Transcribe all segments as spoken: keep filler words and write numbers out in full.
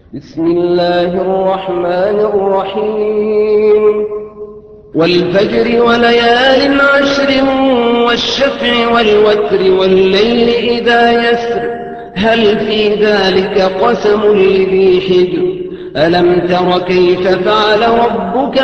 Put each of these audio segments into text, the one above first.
بسم الله الرحمن الرحيم والفجر وليال عشر والشفع والوتر والليل إذا يسر هل في ذلك قسم لذي حجر ألم تر كيف فعل ربك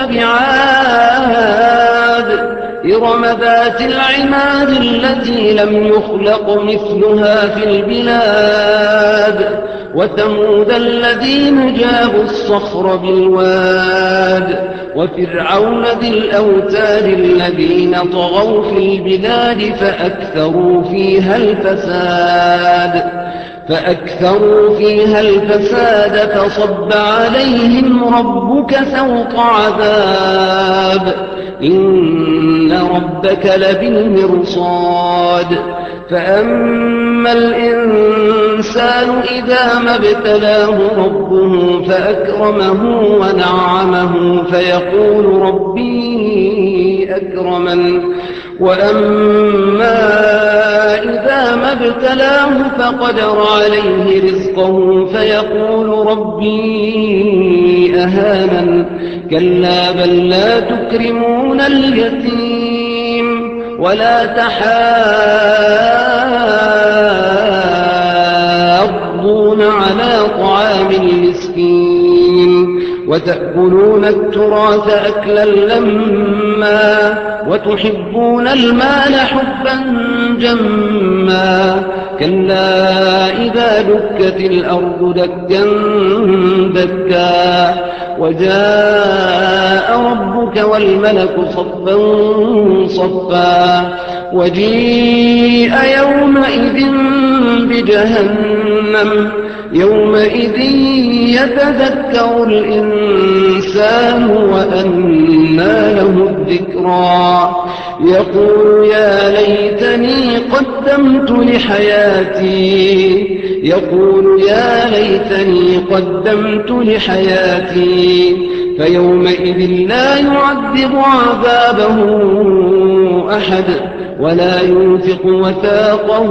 بعاد إرم ذات العماد التي لم يخلق مثلها في البلاد وثمود الذين جابوا الصخر بالواد وفرعون ذي الأوتاد الذين طغوا في البلاد فأكثروا فيها الفساد فأكثروا فيها الفساد فصب عليهم ربك سوط عذاب إن ربك لبالمرصاد فأما الإنسان إذا ما ابتلاه ربه فأكرمه ونعمه فيقول ربي أكرمن وأما إذا ما ابتلاه فقدر عليه رزقه فيقول ربي أهانن كلا بل لا تكرمون اليتيم ولا تحاضون على طعام المسكين وتأكلون التراث أكلا لما وتحبون المال حبا جما كلا إذا دكت الأرض دكا دكا وجاء ربك والملك صفا صفا وجيء يومئذ بجهنم يومئذ يتذكر الإنسان وأنى له الذكرى يقول يا ليتني قدمت لحياتي يقول يا ليتني قدمت لحياتي فيومئذ لا يعذب عذابه أحد ولا يوثق وثاقه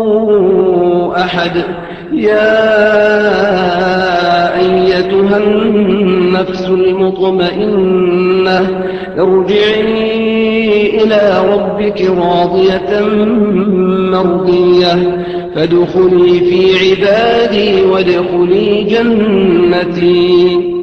أحد يا أيتها النفس المطمئنة ارجعي إلى ربك راضية مرضية فادخلي في عبادي وادخلي جنتي